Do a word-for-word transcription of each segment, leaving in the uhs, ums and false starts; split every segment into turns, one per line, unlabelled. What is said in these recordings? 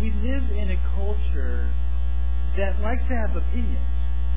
we live in a culture that likes to have opinions,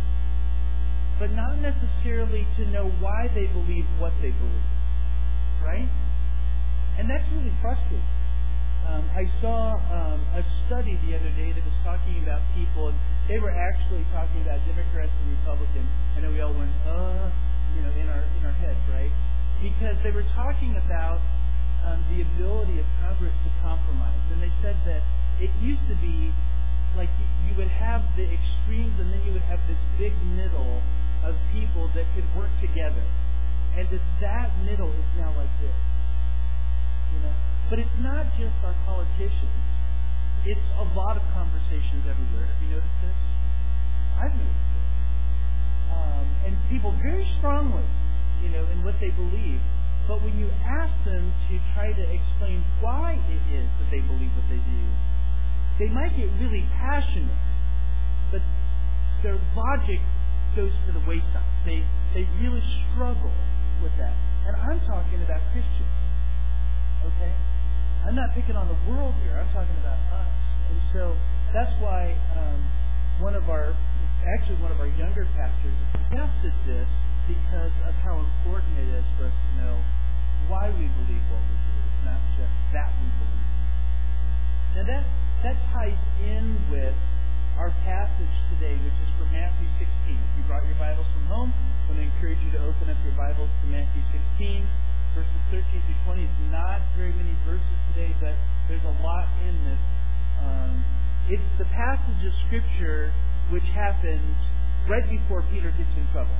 but not necessarily to know why they believe what they believe, right? And that's really frustrating. Um, I saw um, a study the other day that was talking about people, and they were actually talking about Democrats and Republicans. I know we all went, uh, you know, in our in our heads, right? Because they were talking about um, the ability of Congress to compromise, and they said that it used to be like you, you would have the extremes, and then you would have this big middle of people that could work together, and that that middle is now like this, you know. But it's not just our politicians. It's a lot of conversations everywhere. Have you noticed this? I've noticed it. Um, and people very strongly, you know, in what they believe. But when you ask them to try to explain why it is that they believe what they do, they might get really passionate, but their logic goes to the wayside. They they really struggle with that. And I'm talking about Christians. Okay? I'm not picking on the world here. I'm talking about us. And so that's why um, one of our, actually one of our younger pastors suggested this because of how important it is for us to know why we believe what we believe, not just that we believe. Now that that ties in with our passage today, which is from Matthew sixteen. If you brought your Bibles from home, I'm going to encourage you to open up your Bibles to Matthew sixteen. Verses thirteen through twenty. It's not very many verses today, but there's a lot in this. Um, it's the passage of Scripture which happens right before Peter gets in trouble.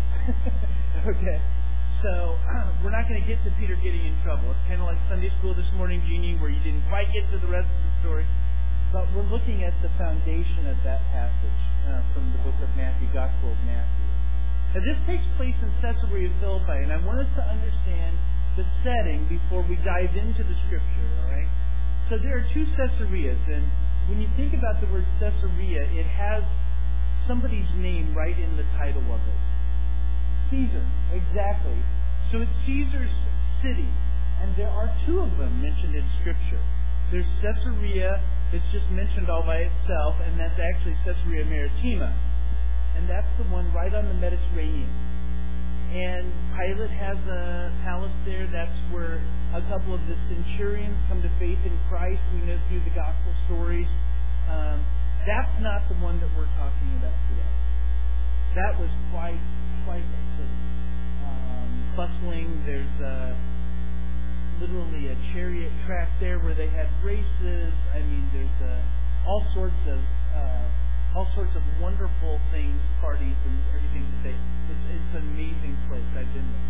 Okay? So, we're not going to get to Peter getting in trouble. It's kind of like Sunday school this morning, Jeannie, where you didn't quite get to the rest of the story. But we're looking at the foundation of that passage uh, from the book of Matthew, Gospel of Matthew. Now, this takes place in Caesarea Philippi, and I want us to understand the setting before we dive into the Scripture, all right? So there are two Caesareas, and when you think about the word Caesarea, it has somebody's name right in the title of it. Caesar, exactly. So it's Caesar's city, and there are two of them mentioned in Scripture. There's Caesarea that's just mentioned all by itself, and that's actually Caesarea Maritima. And that's the one right on the Mediterranean. And Pilate has a palace there. That's where a couple of the centurions come to faith in Christ. We know through the gospel stories. Um, that's not the one that we're talking about today. That was quite, quite a city. Um, bustling. There's a, literally a chariot track there where they had races. I mean, there's a, all sorts of... Uh, all sorts of wonderful things, parties, and everything that they... It's, it's an amazing place. I've been there.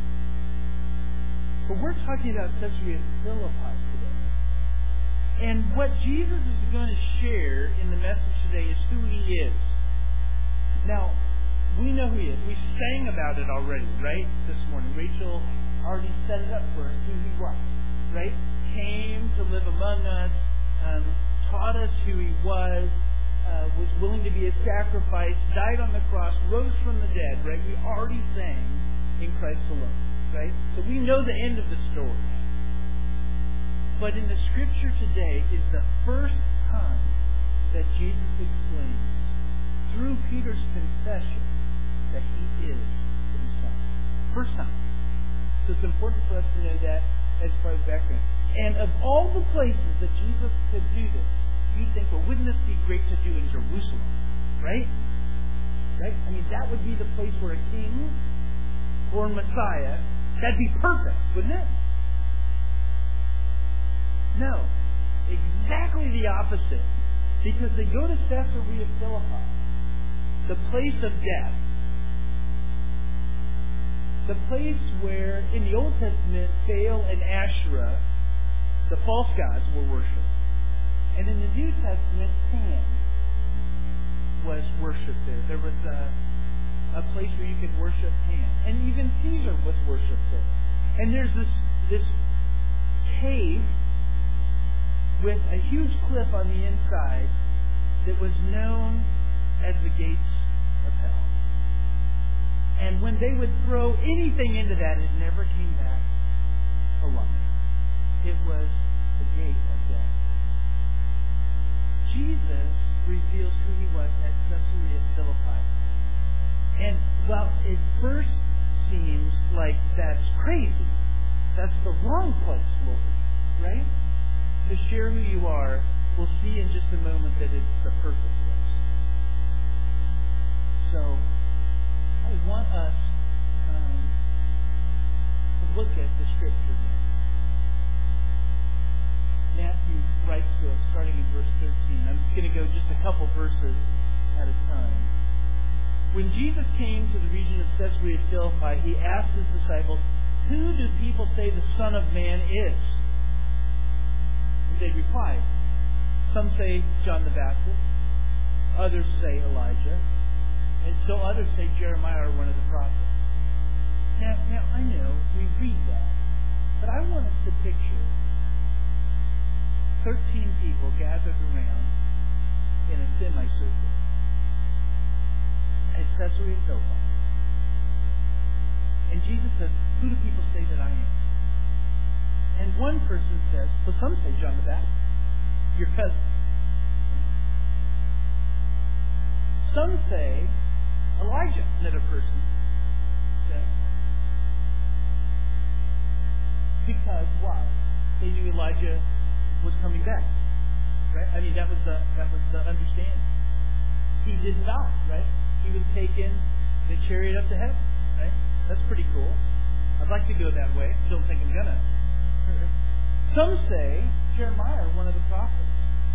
But we're talking about Caesarea Philippi today. And what Jesus is going to share in the message today is who He is. Now, we know who He is. We sang about it already, right, this morning. Rachel already set it up for us, who He was, right? Came to live among us, um, taught us who He was, Uh, was willing to be a sacrifice, died on the cross, rose from the dead, right? We already sang in Christ alone, right? So we know the end of the story. But in the Scripture today is the first time that Jesus explains, through Peter's confession, that He is the Messiah. First time. So it's important for us to know that as far as background. And of all the places that Jesus could do this, you think, well, wouldn't this be great to do in Jerusalem? Right? Right? I mean, that would be the place where a king or a Messiah, that'd be perfect, wouldn't it? No. Exactly the opposite. Because they go to Caesarea Philippi, the place of death. The place where, in the Old Testament, Baal and Asherah, the false gods, were worshipped. And in the New Testament, Pan was worshipped there. There was a, a place where you could worship Pan. And even Caesar was worshipped there. And there's this, this cave with a huge cliff on the inside that was known as the gates of hell. And when they would throw anything into that, it never came back alive. It was the gate of death. Jesus reveals who he was at Caesarea Philippi. And while it first seems like that's crazy, that's the wrong place, Lord, right? To share who you are, we'll see in just a moment that it's the perfect place. So, I want us um, to look at the scripture now. Matthew writes to us, starting in verse thirteen. I'm just going to go just a couple verses at a time. When Jesus came to the region of Caesarea Philippi, he asked his disciples, "Who do people say the Son of Man is?" And they replied, "Some say John the Baptist, others say Elijah, and still others say Jeremiah or one of the prophets." Now, now I know we read that, but I want us to picture thirteen people gathered around in a semicircle at Caesarea Philippi. And Jesus says, "Who do people say that I am?" And one person says, "Well, some say John the Baptist, your cousin. Some say Elijah," another person says. Because why? They knew Elijah was coming back, right? I mean, that was the that was the understanding. He did not, right? He was taken in a chariot up to heaven, right? That's pretty cool. I'd like to go that way. Don't think I'm gonna. Some say Jeremiah, one of the prophets.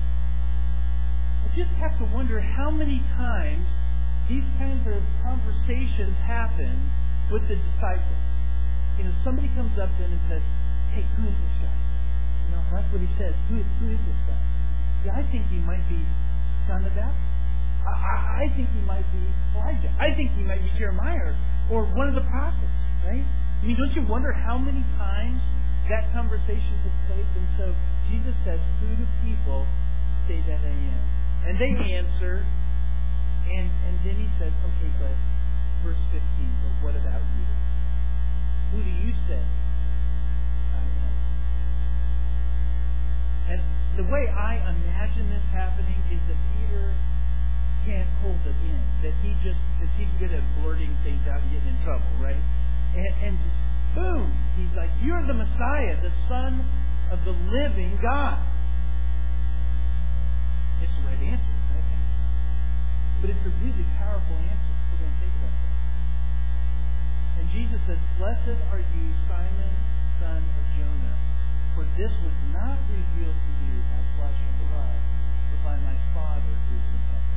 I just have to wonder how many times these kinds of conversations happen with the disciples. You know, somebody comes up to him and says, "Hey, who is this guy?" You know, that's what he says. Who, who is this guy? Yeah, I think he might be John the Baptist. I, I, I think he might be Elijah. I think he might be Jeremiah or one of the prophets, right? I mean, don't you wonder how many times that conversation took place? And so Jesus says, "Who do people say that I am?" And they answer, and, and then he says, "Okay, but verse fifteen, but what about you? Who do you say I am?" And the way I imagine this happening is that Peter can't hold it in. That he just, because he's good at blurting things out and getting in trouble, right? And, and just, boom, he's like, "You're the Messiah, the Son of the living God." It's the right answer, right? But it's a really powerful answer. We're going to think about that. And Jesus says, "Blessed are you, Simon, son of Jonah, for this was not revealed to you by flesh and blood, but by my Father who is in heaven."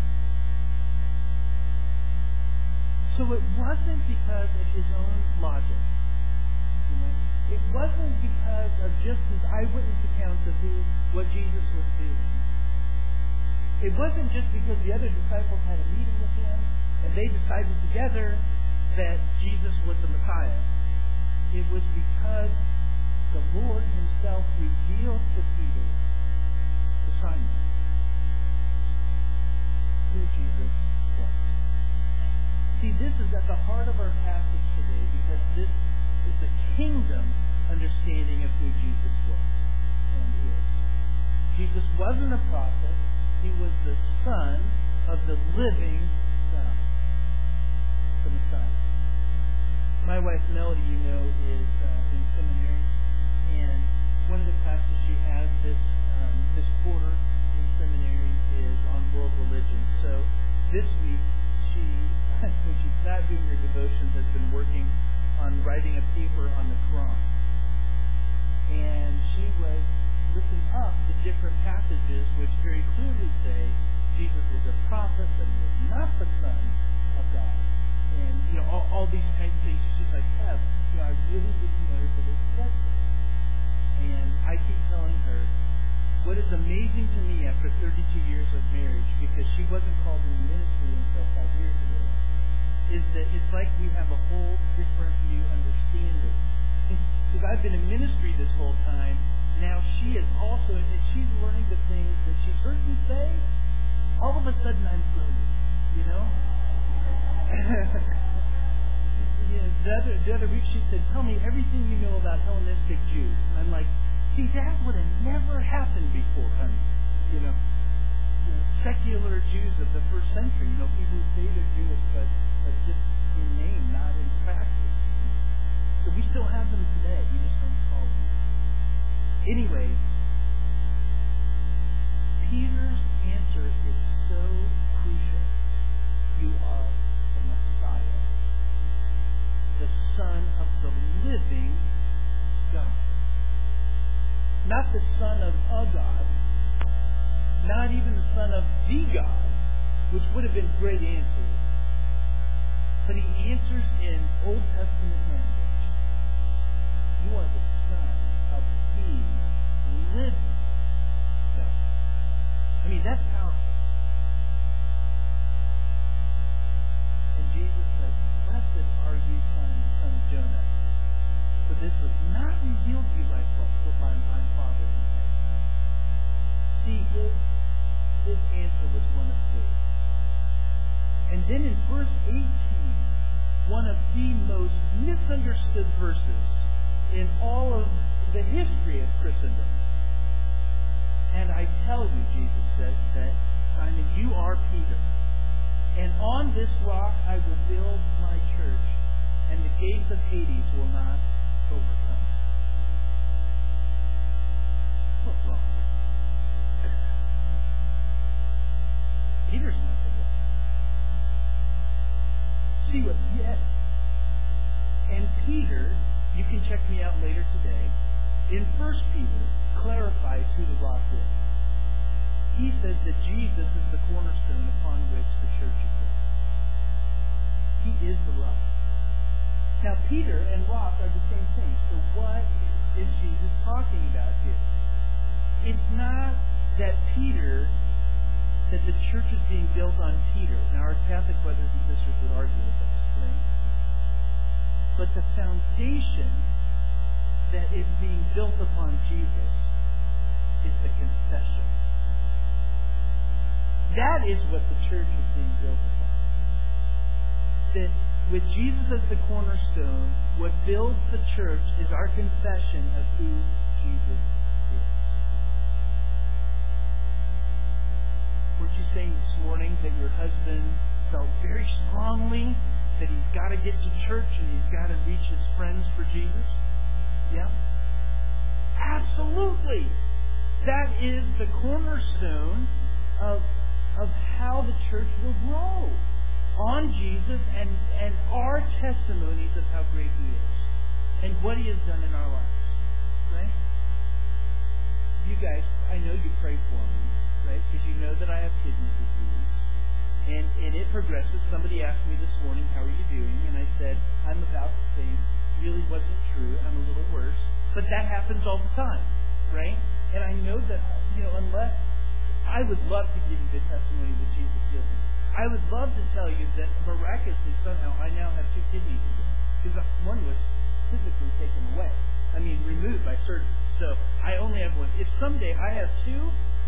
So it wasn't because of his own logic. You know? It wasn't because of just his eyewitness accounts of who, what Jesus was doing. It wasn't just because the other disciples had a meeting with him and they decided together that Jesus was the Messiah. It was because the Lord himself revealed to Peter, to Simon, who Jesus was. See, this is at the heart of our passage today because this is the kingdom understanding of who Jesus was and is. Jesus wasn't a prophet. He was the Son of the living God, the Messiah. My wife, Melody, you know, is uh, in seminary, and one of the classes she has this um, this quarter in seminary is on world religion. So this week, she, when she's not doing her devotions, has been working on writing a paper on the Quran. And she was looking up the different passages which very clearly say Jesus was a prophet, but he was not the Son of God. And, you know, all, all these kinds of things. She's like, "Kev, you know, I really didn't know that it said this." And I keep telling her, what is amazing to me after thirty-two years of marriage, because she wasn't called in ministry until five years ago, is that it's like we have a whole different new understanding. Because I've been in ministry this whole time, now she is also, and she's learning the things that she's heard me say. All of a sudden, I'm brilliant, you know. Yeah, the other the other week she said, "Tell me everything you know about Hellenistic Jews." And I'm like, "See, that would have never happened before, honey," you know. secular Jews of the first century, you know, people who say they're Jewish, but, but just in name, not in practice. So we still have them today. We just don't call them. Anyway, Peter's answer is so crucial. You are the Messiah, the Son of the living God. Not the son of a God, not even the son of the God, which would have been a great answer. But he answers in Old Testament language. You are the son of the living God. I mean, that's powerful. And Jesus says, blessed are you, Simon, son of Jonah. For this was not revealed to you by flesh, but by my Father in heaven. See, his, his answer was one of faith. And then in verse eighteen, one of the most misunderstood verses in all of the history of Christendom. And I tell you, Jesus says, that, Simon, you are Peter. And on this rock I will build my church, and the gates of Hades will not overcome. What rock? Peter's not the rock. See what? Yes. And Peter, you can check me out later today, in First Peter, clarifies who the rock is. He says that Jesus is the cornerstone upon which the church is built. He is the rock. Now, Peter and rock are the same thing. So what is Jesus talking about here? It's not that Peter, that the church is being built on Peter. Now, our Catholic brothers and sisters would argue with us, right? But the foundation that is being built upon Jesus is the confession. That is what the church is being built upon. That with Jesus as the cornerstone, what builds the church is our confession of who Jesus is. Weren't you saying this morning that your husband felt very strongly that he's got to get to church and he's got to reach his friends for Jesus? Yeah? Absolutely! That is the cornerstone of, of how the church will grow. On Jesus and, and our testimonies of how great He is and what He has done in our lives. Right? You guys, I know you pray for me, right? Because you know that I have kidney disease. And, and it progresses. Somebody asked me this morning, how are you doing? And I said, I'm about the same. Really wasn't true. I'm a little worse. But that happens all the time. Right? And I know that, you know, unless I would love to give you the testimony that Jesus healed me. I would love to tell you that miraculously somehow I now have two kidneys again. Because one was physically taken away. I mean, removed by surgery. So I only have one. If someday I have two,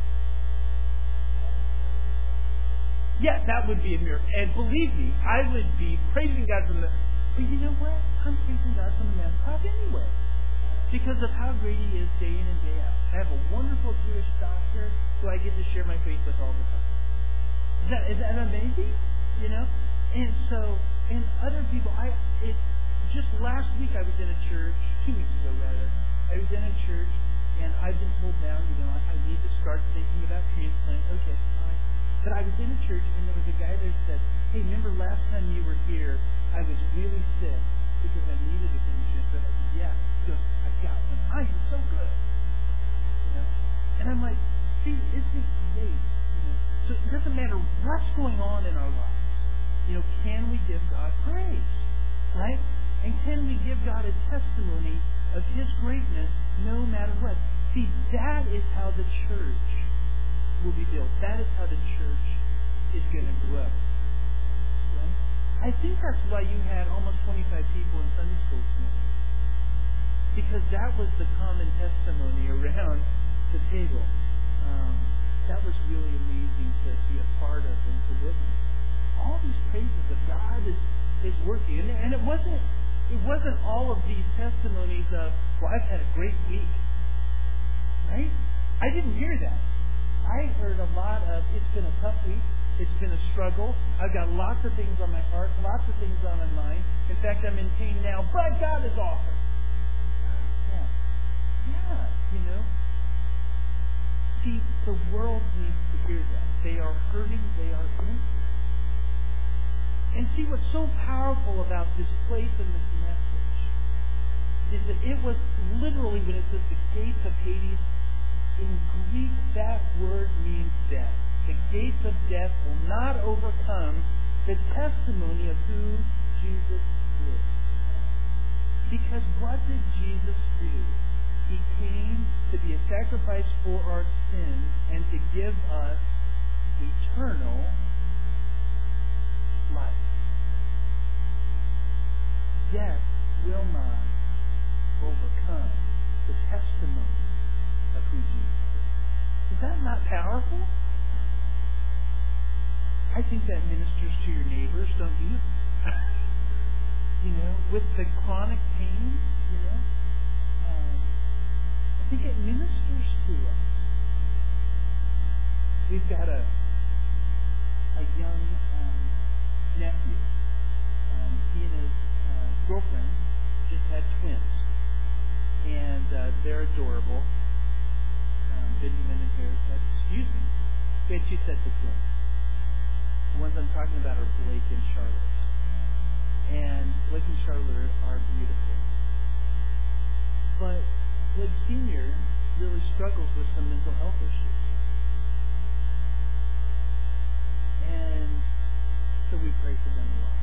yes, that would be a miracle. And believe me, I would be praising God from the... But you know what? I'm praising God from the mountaintop anyway. Because of how great He is day in and day out. I have a wonderful Jewish doctor who I get to share my faith with all the time. Is that, is that amazing? You know? And so, and other people, I, it, just last week I was in a church, two weeks ago rather, I was in a church, and I've been told now, you know, I, I need to start thinking about transplant. Okay, fine. But I was in a church, and there was a guy there who said, hey, remember last time you were here, I was really sick because I needed a kidney transplant. I said, yeah. He goes, I got one. I am so good. You know? And I'm like, see, isn't it great? So it doesn't matter what's going on in our lives. You know, can we give God praise? Right? And can we give God a testimony of His greatness no matter what? See, that is how the church will be built. That is how the church is going to grow. Right? I think that's why you had almost twenty-five people in Sunday school this morning. Because that was the common testimony around the table. Um, That was really amazing to be a part of and to witness. All these praises of God is, is working. And, and it wasn't it wasn't all of these testimonies of, well, I've had a great week. Right? I didn't hear that. I heard a lot of, it's been a tough week. It's been a struggle. I've got lots of things on my heart, lots of things on my mind. In fact, I'm in pain now, but God is awesome. Yeah. Yeah, you know. See, the world needs to hear that. They are hurting. They are empty. And see, what's so powerful about this place and this message is that it was literally, when it says the gates of Hades, in Greek, that word means death. The gates of death will not overcome the testimony of who Jesus is. Because what did Jesus do? He came to be a sacrifice for our sins and to give us eternal life. Death will not overcome the testimony of who Jesus is. Is that not powerful? I think that ministers to your neighbors, don't you? You know, with the chronic pain, you know, um, I think it ministers to us. We've got a a young um, nephew. Um, he and his uh, girlfriend just had twins, and uh, they're adorable. Um, Benjamin and Harris had, excuse me, we had two sets of twins. The ones I'm talking about are Blake and Charlotte. And Blake and Charlotte are beautiful. But Blake Senior really struggles with some mental health issues. And so we pray for them a lot.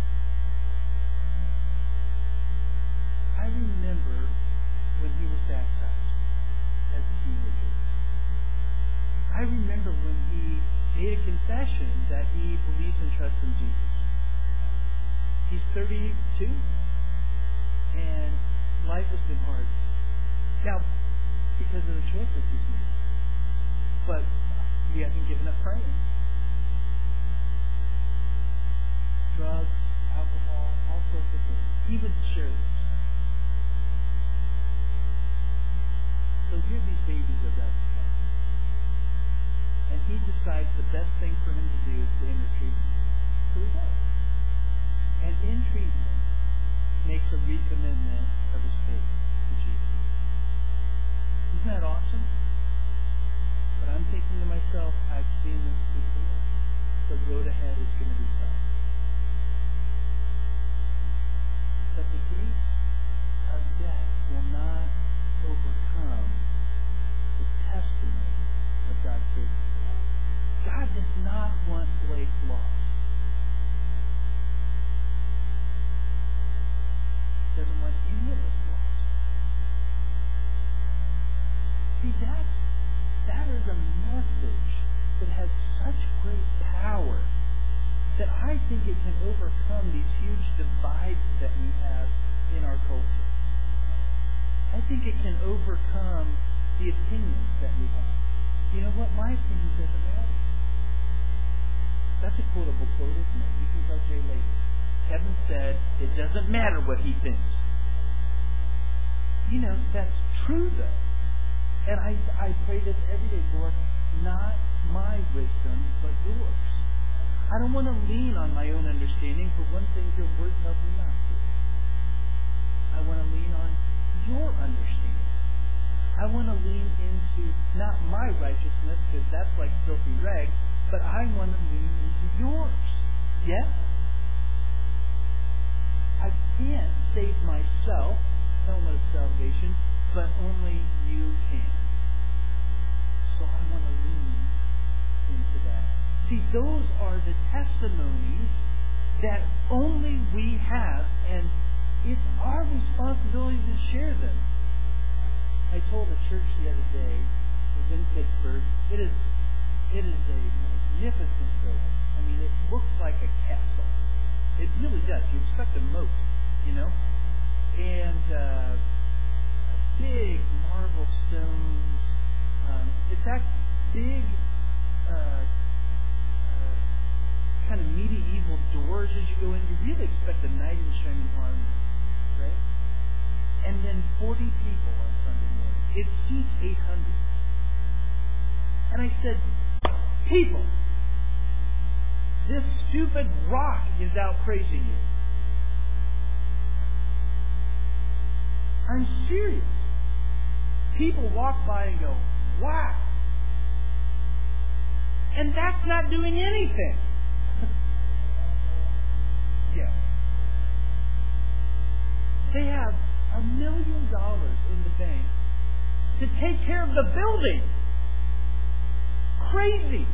I remember when he was baptized as a teenager. I remember when he made a confession that he believes and trusts in Jesus. He's thirty-two, and life has been hard. Now, because of the choices he's made. But he hasn't given up praying. Drugs, alcohol, all sorts of things. He would share this. So here these babies are about to come. And he decides the best thing for him to do is to enter treatment. So he does. And in treatment, makes a recommitment of his faith to Jesus. Isn't that awesome? But I'm thinking to myself, I've seen this before. The road ahead is going to be tough. But the gates of death will not overcome the testimony of God's faithfulness. God does not want Blake lost. He doesn't want any of us lost. See, that, that is a message that has such great power that I think it can overcome these huge divides that we have in our culture. I think it can overcome the opinions that we have. You know what? My opinion doesn't matter. That's a quotable quote, isn't it? You can tell Jay later. Kevin said, it doesn't matter what he thinks. You know, that's true, though. And I, I pray this every day, Lord, not my wisdom, but yours. I don't want to lean on my own understanding. For one thing, your word tells me not to. I want to lean on your understanding. I want to lean into not my righteousness, because that's like filthy rags, but I want to lean into yours. Yes? I can't save myself, helmet of salvation, but only you can. So I want to lean into that. See, those are the testimonies that only we have, and it's our responsibility to share them. I told a church the other day, it was in Pittsburgh, it is it is a magnificent building. I mean, it looks like a castle. It really does. You expect a moat, you know? And uh, big marble stones. Um, it's that big uh, uh, kind of medieval doors as you go in. You really expect a knight in shining armor, right? And then forty people on Sunday morning. It seats eight hundred. And I said, people, this stupid rock is out praising you. I'm serious. People walk by and go, wow. And that's not doing anything. Yeah. They have a million dollars in the bank to take care of the building. Crazy.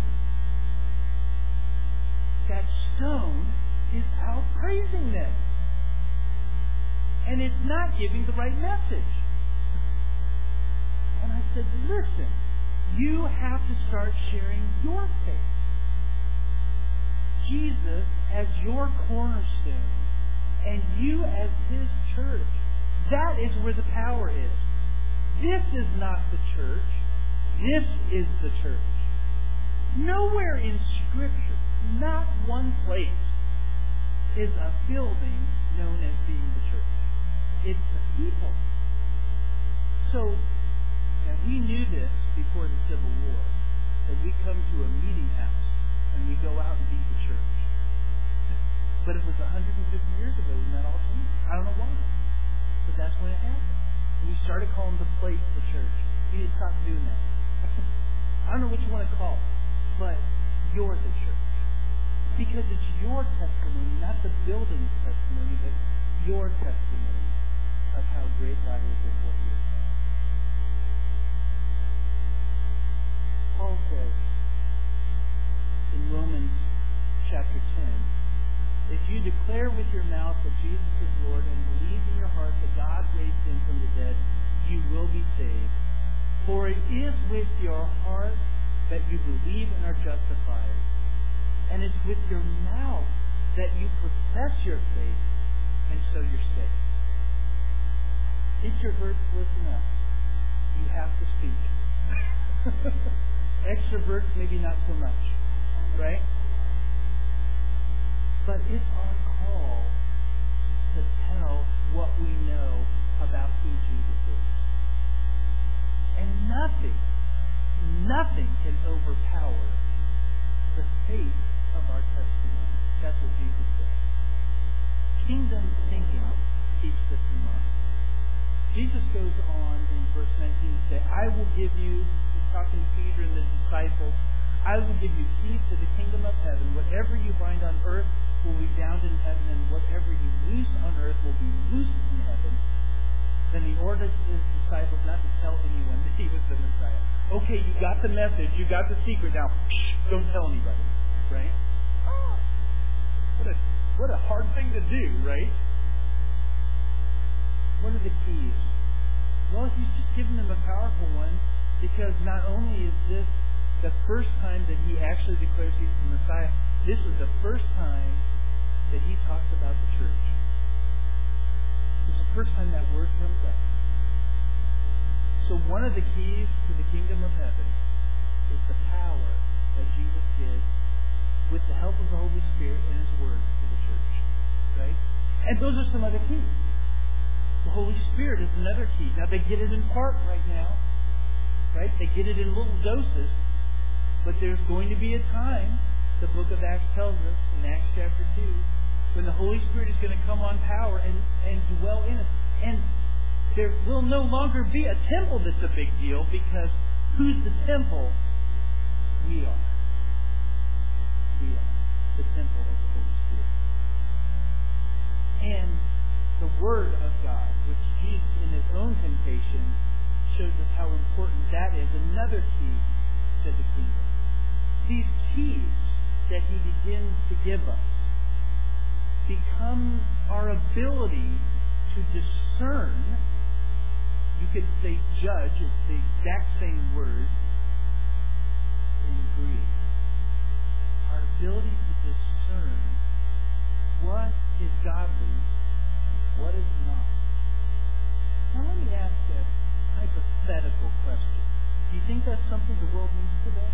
That stone is out praising them. And it's not giving the right message. And I said, listen, you have to start sharing your faith. Jesus as your cornerstone and you as His church. That is where the power is. This is not the church. This is the church. Nowhere in Scripture, not one place, is a building known as being the church. It's the people. So, and we knew this before the Civil War, that we come to a meeting house and we go out and be the church. But it was one hundred fifty years ago when that all changed. I don't know why. But that's when it happened. And we started calling the place the church. We need to stop doing that. I don't know what you want to call it, but you're the church. Because it's your testimony, not the building's testimony, but your testimony of how great God is and what He has done. Paul says in Romans chapter ten, if you declare with your mouth that Jesus is Lord and believe in your heart that God raised Him from the dead, you will be saved. For it is with your heart that you believe and are justified, and it's with your mouth that you profess your faith, and so you're saved. Introverts, listen up. You have to speak. Extroverts, maybe not so much. Right? But it's our call to tell what we know about who Jesus is. And nothing, nothing can overpower the faith of our testimony. That's what Jesus said. Kingdom thinking keeps this in mind. Jesus goes on in verse nineteen to say, I will give you, he's talking to Peter and the disciples, I will give you keys to the kingdom of heaven. Whatever you bind on earth will be bound in heaven, and whatever you loose on earth will be loosed in heaven. Then he ordered his disciples not to tell anyone that he was the Messiah. Okay, you got the message, you got the secret, now don't tell anybody. Right? Oh, what a what a hard thing to do, right? What are the keys? Well, he's just given them a powerful one, because not only is this the first time that he actually declares he's the Messiah, this is the first time that he talks about the church. It's the first time that word comes up. So one of the keys to the kingdom of heaven is the power that Jesus gives with the help of the Holy Spirit and His Word to the church. Right? And those are some other keys. The Holy Spirit is another key. Now they get it in part right now. Right? They get it in little doses. But there's going to be a time, the book of Acts tells us, in Acts chapter two, when the Holy Spirit is going to come on power and, and dwell in us. And there will no longer be a temple that's a big deal, because who's the temple? We are. We are the temple of the Holy Spirit. And the Word of God, which Jesus in His own temptation shows us how important that is, another key to the kingdom. These keys that He begins to give us become our ability to discern. You could say judge, it's the exact same word in Greek. Our ability to discern what is godly and what is not. Now let me ask a hypothetical question. Do you think that's something the world needs today?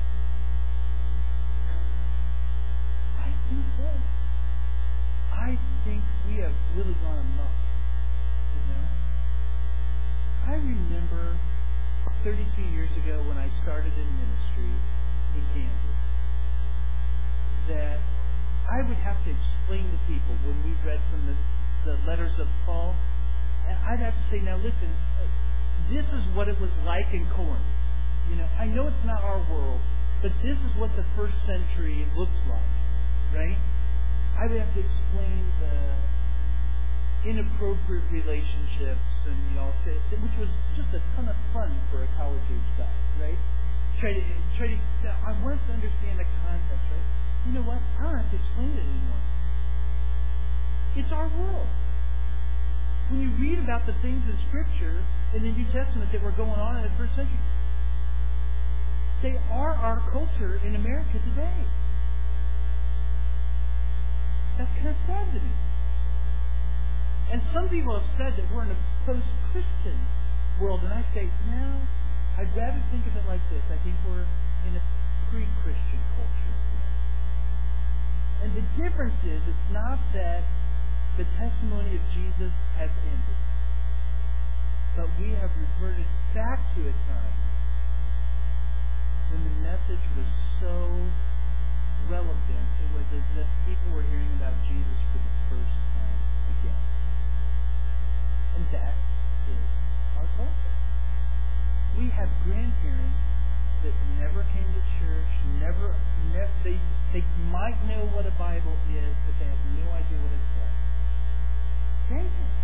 I think so. I think we have really gone amok. You know? I remember thirty-two years ago when I started in ministry in Kansas that I would have to explain to people when we read from the, the letters of Paul, and I'd have to say, now listen, this is what it was like in Corinth. You know, I know it's not our world, but this is what the first century looks like, right? I would have to explain the inappropriate relationships and, you know, which was just a ton of fun for a college age guy, right? Try to, try to, I wanted to understand the context, right? You know what? I don't have to explain it anymore. It's our world. When you read about the things in Scripture in the New Testament that were going on in the first century, they are our culture in America today. That's kind of sad to me. And some people have said that we're in a post-Christian world, and I say, no, I'd rather think of it like this. I think we're in a pre-Christian culture again. And the difference is, it's not that the testimony of Jesus has ended, but we have reverted back to a time when the message was so relevant, it was as if people were hearing about Jesus for the first time again. And that is our culture. We have grandparents that never came to church, never, never they, they might know what a Bible is, but they have no idea what it says. Grandparents.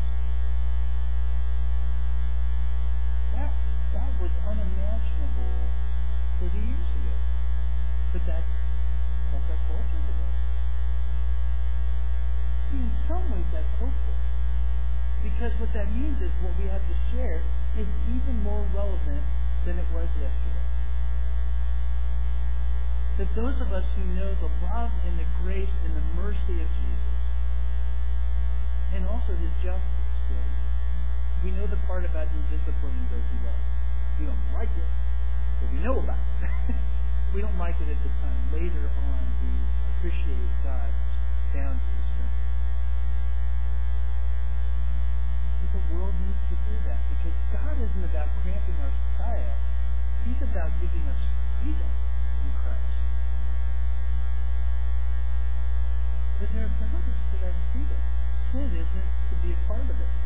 That, that was unimaginable thirty years ago. But that's, that's our culture today. See, in some ways that's hopeful. Because what that means is what we have to share is even more relevant than it was yesterday. That those of us who know the love and the grace and the mercy of Jesus, and also His justice, right? We know the part about Him disciplining those He loves. We don't like it, but we know about it. We don't like it at the time. Later on, we appreciate God's boundaries. Right? But the world needs to do that, because God isn't about cramping our style. He's about giving us freedom in Christ. But there are boundaries to that freedom. Sin isn't to be a part of it.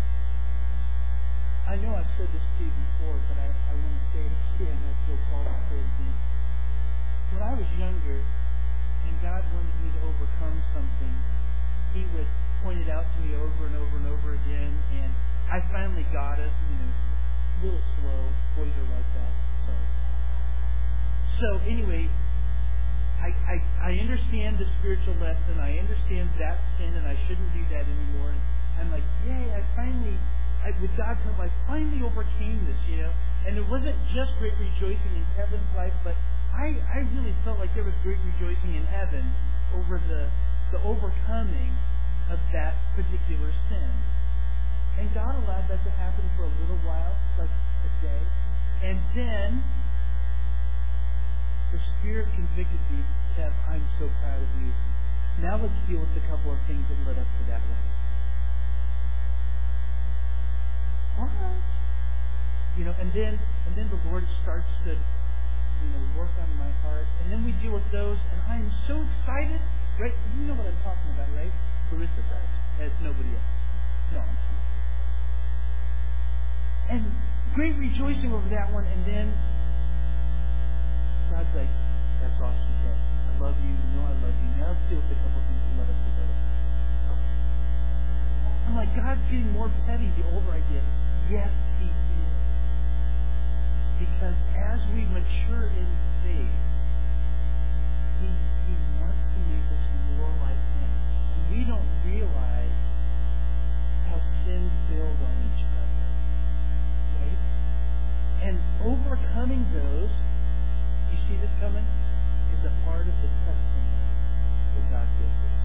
I know I've said this to you before, but I, I want to say it again. I feel called to say it again. When I was younger, and God wanted me to overcome something, He would point it out to me over and over and over again, and I finally got it. You know, a little slow. Boys are like that. Sorry. So anyway, I, I I understand the spiritual lesson. I understand that sin, and I shouldn't do that anymore. And I'm like, yay! I finally. I, with God's help, I finally overcame this, you know. And it wasn't just great rejoicing in heaven's life, but I, I really felt like there was great rejoicing in heaven over the, the overcoming of that particular sin. And God allowed that to happen for a little while, like a day. And then the Spirit convicted me, Kev, I'm so proud of you. Now let's deal with a couple of things that led up to that one. What? You know, and then and then the Lord starts to, you know, work on my heart, and then we deal with those, and I am so excited, right? You know what I'm talking about, right? Clarissa does, as nobody else. No, I'm not. And great rejoicing over that one, and then God's like, that's awesome, Ted. I love you, you know I love you. Now let's deal with a couple things that led up to those. I'm like, God's getting more petty the older I get. Yes, He is. Because as we mature in faith, He, he wants to make us more like Him. And we don't realize how sins build on each other. Right? And overcoming those, you see this coming, is a part of the testimony that God gives us.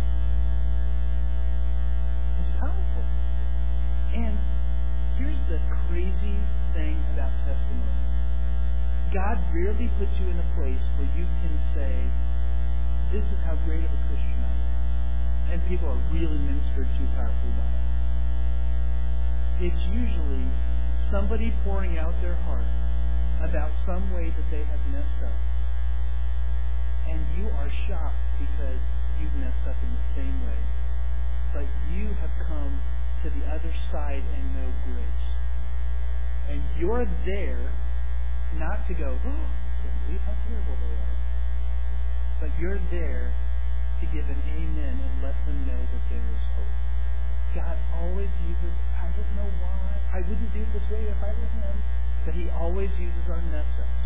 It's powerful. And here's the crazy thing about testimony. God rarely puts you in a place where you can say, this is how great of a Christian I am. And people are really ministered to powerfully by it. It's usually somebody pouring out their heart about some way that they have messed up. And you are shocked because you've messed up in the same way. But you have come to the other side and know grace. And you're there not to go, oh, can't believe how terrible they are. But you're there to give an amen and let them know that there is hope. God always uses, I don't know why, I wouldn't do it this way if I were him, but he always uses our mess ups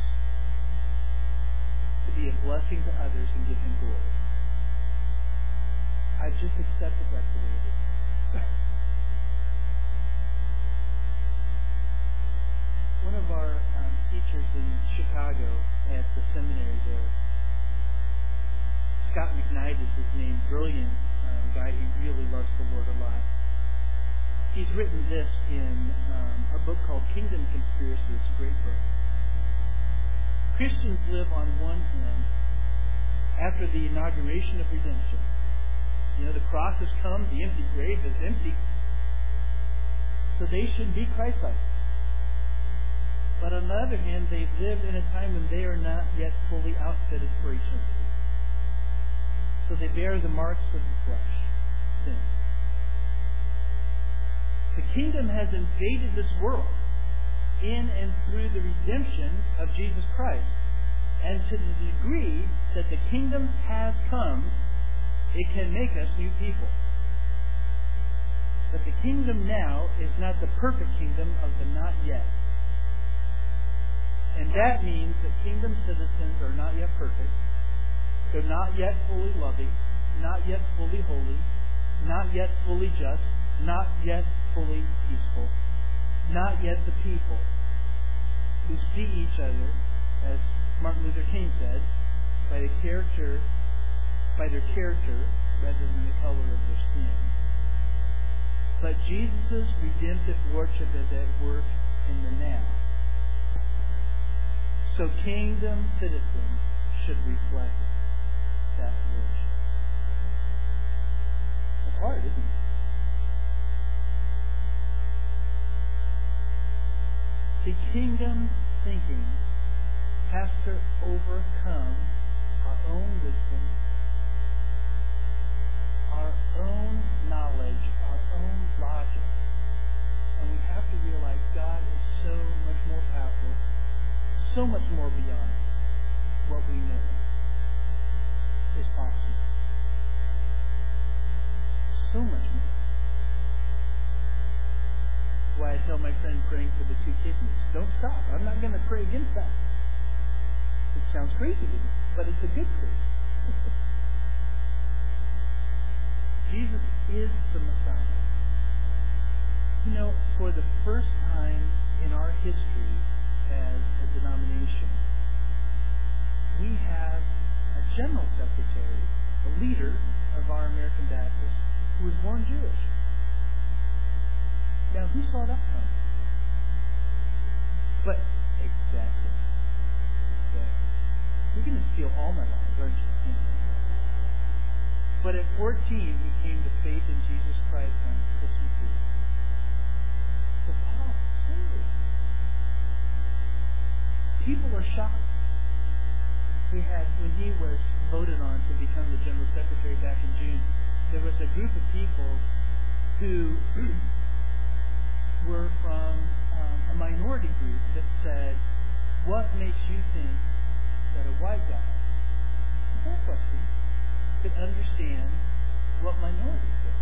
to be a blessing to others and give him glory. I've just accepted that the way it is. One of our um, teachers in Chicago at the seminary there, Scott McKnight is his name, brilliant um, guy who really loves the Lord a lot. He's written this in um, a book called Kingdom Conspiracy. It's a great book. Christians live on one hand after the inauguration of redemption. You know, the cross has come, the empty grave is empty. So they should be Christ-like. But on the other hand, they live in a time when they are not yet fully outfitted for eternity. So they bear the marks of the flesh, sin. The kingdom has invaded this world in and through the redemption of Jesus Christ. And to the degree that the kingdom has come, it can make us new people. But the kingdom now is not the perfect kingdom of the not yet. And that means that kingdom citizens are not yet perfect. They're not yet fully loving, not yet fully holy, not yet fully just, not yet fully peaceful, not yet the people who see each other, as Martin Luther King said, by the character, by their character rather than the color of their skin. But Jesus' redemptive lordship is at work in the now. So kingdom citizens should reflect that lordship. It's hard, isn't it? See, kingdom thinking has to overcome our own wisdom, our own knowledge, our own logic. And we have to realize God is so much more powerful, so much more beyond what we know is possible. So much more. Why I tell my friend praying for the two kidneys, don't stop. I'm not going to pray against that. It sounds crazy to me, but it's a good prayer. Jesus is the Messiah. You know, for the first time in our history as a denomination, we have a general secretary, a leader of our American Baptist, who was born Jewish. Now, who saw that coming? But, exactly. Exactly. You're going to steal all my lives, aren't you? Yeah. But at fourteen, he came to faith in Jesus Christ on Christmas Eve. It's a powerful story. People are shocked. We had, when he was voted on to become the General Secretary back in June, there was a group of people who were from um, a minority group that said, what makes you think that a white guy, a fair question, could understand what minorities think?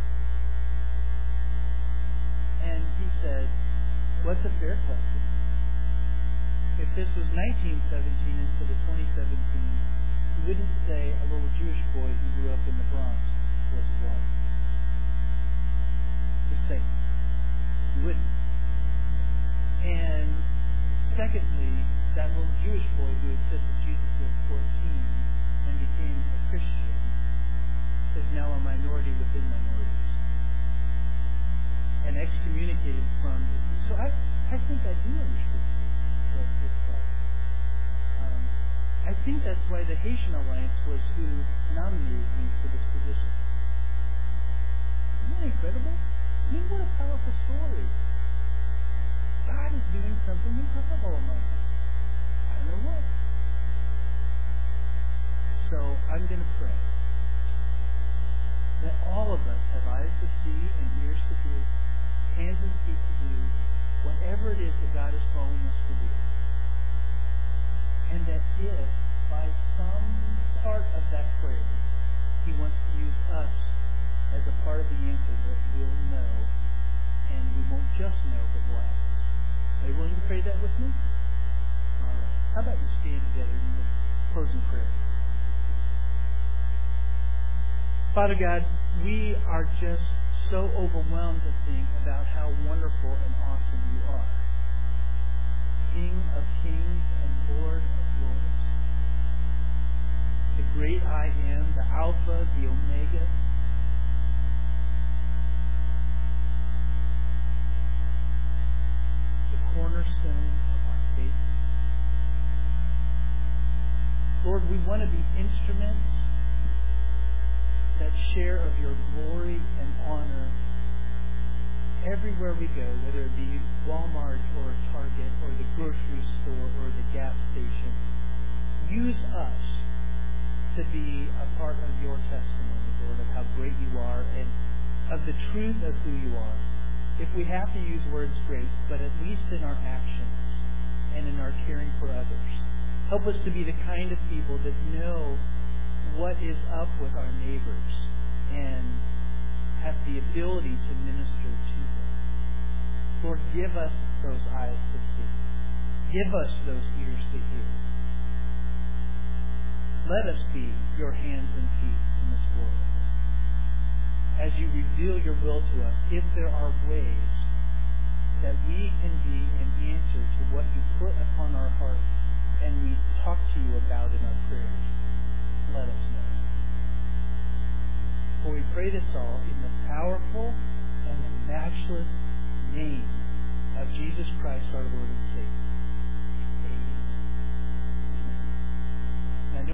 And he said, what's a fair question? If this was nineteen seventeen instead of twenty seventeen, he wouldn't say a little Jewish boy who grew up in the Bronx was white. Just say, he wouldn't. And secondly, that little Jewish boy who accepted Jesus at fourteen and became a Christian is now a minority within minorities and excommunicated from the group. So I, I think I do understand what this like. Um, I think that's why the Haitian Alliance was who nominated me for this position. Isn't that incredible? I mean, what a powerful story. God is doing something incredible among us. I'm going to pray that all of us have eyes to see and ears to hear, hands and feet to do whatever it is that God is calling us to do. And that if, by some part of that prayer, He wants to use us as a part of the answer, that we'll know, and we won't just know, but we'll ask. Are you willing to pray that with me? All right. How about you stand together and we'll close in prayer? Father God, we are just so overwhelmed to think about how wonderful and awesome You are. King of kings and Lord of lords. The great I Am, the Alpha, the Omega. The cornerstone of our faith. Lord, we want to be instruments that share of Your glory and honor everywhere we go, whether it be Walmart or Target or the grocery store or the gas station. Use us to be a part of Your testimony, Lord, of how great You are and of the truth of who You are. If we have to use words, great, but at least in our actions and in our caring for others. Help us to be the kind of people that know what is up with our neighbors and have the ability to minister to them. Lord, give us those eyes to see. Give us those ears to hear. Let us be Your hands and feet in this world. As You reveal Your will to us, if there are ways that we can be an answer to what You put upon our hearts and we talk to You about in our prayers, let us know. For we pray this all in the powerful and the matchless name of Jesus Christ, our Lord and Savior.